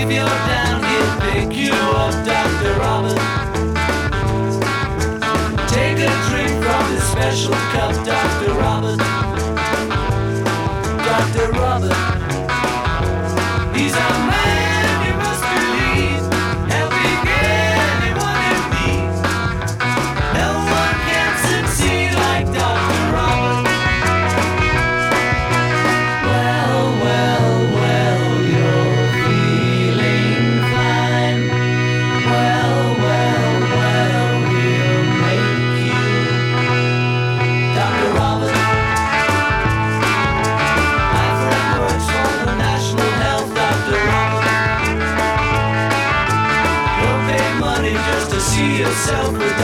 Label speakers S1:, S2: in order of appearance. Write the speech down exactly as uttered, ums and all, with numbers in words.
S1: If you're down, he'll pick you up, Doctor Robert. Take a drink from his special cup, Doctor Robert. Doctor Robert. He's a man you must believe, helping anyone in need. No one can succeed like Doctor Robert. Well, well, well, you're feeling fine. Well, well, well, we'll make you Doctor Robert. My friend works for the National Health, Doctor Robert. You'll pay money just to see yourself with